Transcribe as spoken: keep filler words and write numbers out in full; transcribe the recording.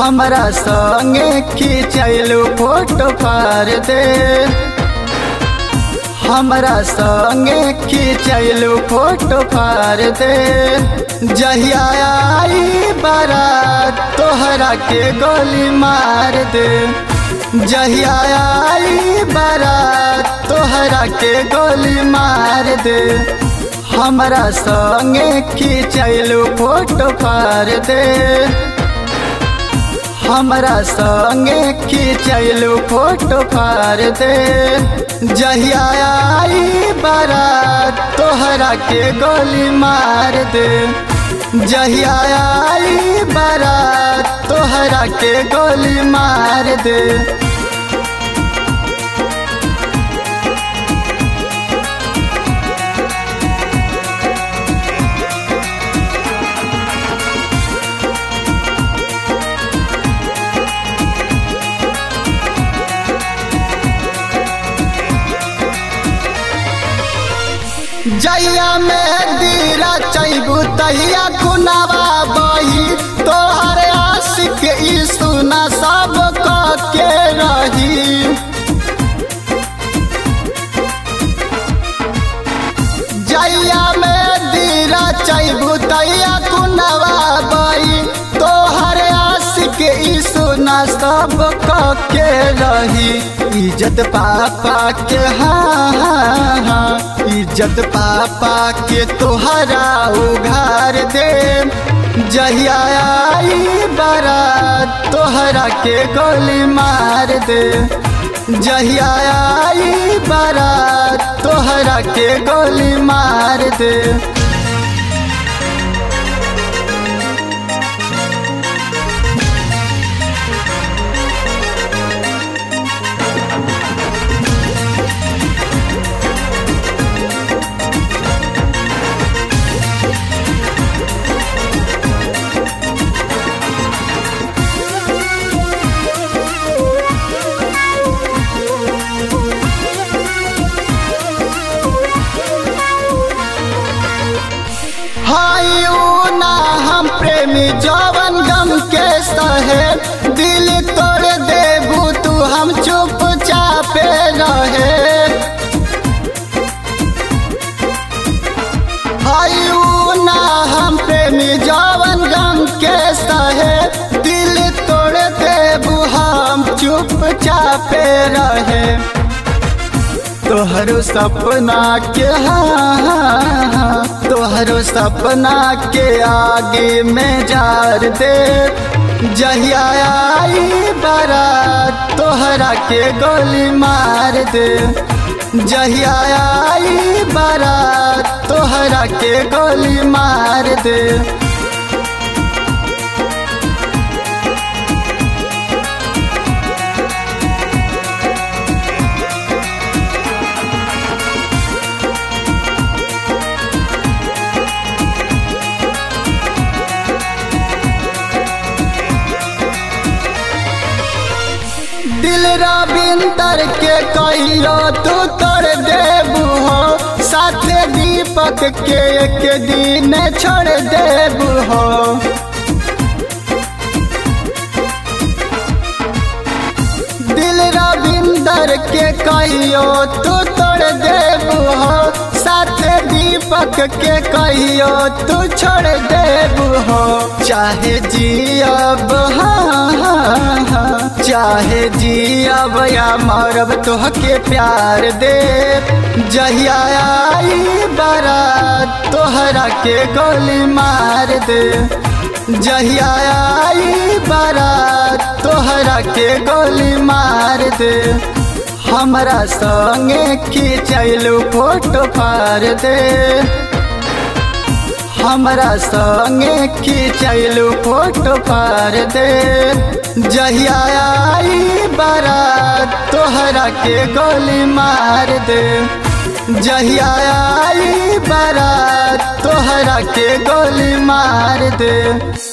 हमरा संगे खिंचलू फोटो पार दे, हमरा संगे खिंचलू फोटो पार दे। जहिया आई बारात तोहरा के गोली मार दे, जहिया आई बारात तोहरा के गोली मार दे। हमरा संगे खिंचलू फोटो पार दे, हमरा संगे खिंचलू फोटो पार दे। जहिया आई बारात तोहरा के गोली मार दे, जहिया आई बारात तोहरा के गोली मार दे। जहिया में दीरा चैबू तहिया खुनावा बही, तोहर आशिक ई सुना सब के रही। जहिया में दीरा चैबू तहिया खुनावा बही, तोहर आशिक ई सुना सब के रही। इज्जत पापा के हाँ हाँ हाँ, इज्जत पापा के तोहरा उघार दे। जहिया आई बारात तोहरा के गोली मार दे, जहिया आई बारात तोहरा के गोली मार दे। ना हम प्रेमी जवन गम के सहे, दिल तोड़ देबू तू हम चुपचाप रहे। ना हम प्रेमी जवन गम के सहे, दिल तोड़ देबू हम चुपचाप रहे। तोहरो सपना के हाँ हाँ हाँ, तोहरो सपना के आगे में जार दे। जहिया आई बारात तोहरा के गोली मार दे, जहिया आई बारात तोहरा के गोली मार दे। दिल रविंदर के कहियो तू तोड़ देबू हो, साथे दीपक के एक दिन छोड़ देबू हो। दिल रविंदर के कहियो तू तोड़ देबू हो, साथे दीपक के कहियो तू छोड़ देबू हो। चाहे जियब हाँ हाँ हाँ, चाहे जियब या मरब तोहके प्यार दे। जहिया आई बारात तोहरा के गोली मार दे, जहिया आई बारात तोहरा के गोली मार दे। हमरा संगे खिंचलू फोटो पार दे, हमरा संगे खिंचलू फोटो पार दे। जहिया आई बारात तोहरा के गोली मार दे, जहिया आई बारात तोहरा के गोली मार दे।